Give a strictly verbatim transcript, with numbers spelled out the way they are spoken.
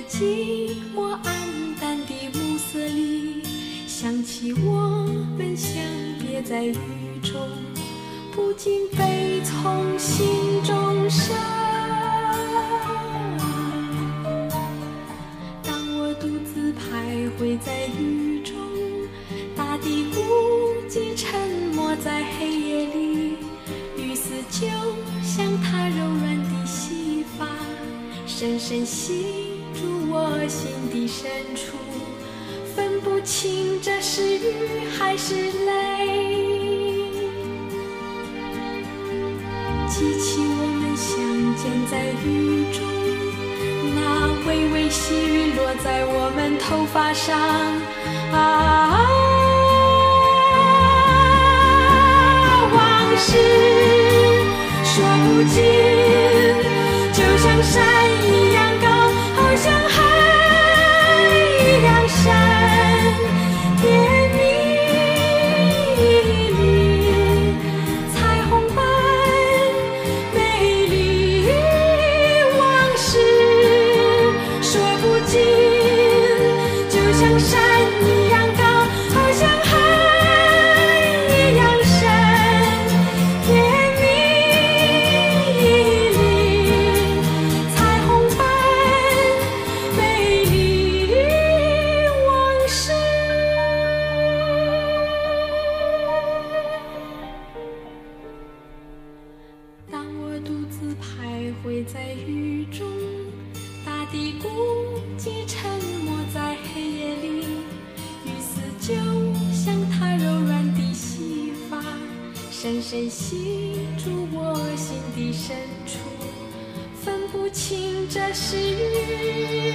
寂寞暗淡的暮色里，想起我们相别在雨中，不禁悲从心中生。当我独自徘徊在雨中，大地孤寂沉默在黑夜里，雨丝就像它柔软的细发，深深吸入我心的深处，分不清这是雨还是泪。记起我们相见在雨中，那微微细雨落在我们头发上，啊，往事说不尽，就像山一样高，好像海一样深，甜蜜里彩虹般美丽，往事说不尽，就像山一样高，好像海一样深，甜蜜里彩虹般美丽，往事。当我独自徘徊在雨中，大地孤寂沉默在黑夜里，雨丝就像它柔软的细发，深深吸住我心的深处，分不清这是雨